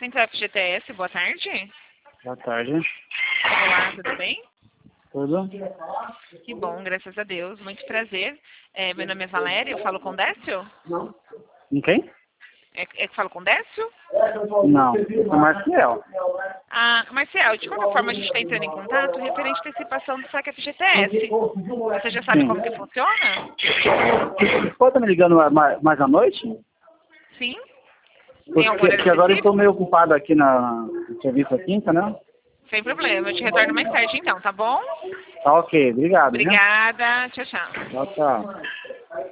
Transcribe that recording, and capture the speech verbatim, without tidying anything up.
Centro F G T S, boa tarde. Boa tarde. Olá, tudo bem? Tudo? Que bom, graças a Deus, muito prazer. É, meu nome é Valéria, eu falo com Décio? Com quem? É, é que falo com Décio? Não, é Marcial. Ah, Marcial, de qualquer forma a gente está entrando em contato referente à antecipação do saque F G T S. Você já sabe Sim. como que funciona? Pode estar me ligando mais, mais à noite? Sim? Tem algum Porque, horário porque agora eu estou específico? meio ocupado aqui na, no serviço aqui, entendeu? Sem problema, eu te retorno mais tarde então, tá bom? Tá ok, obrigado. Viu? Obrigada, tchau, tchau. Tchau, tchau.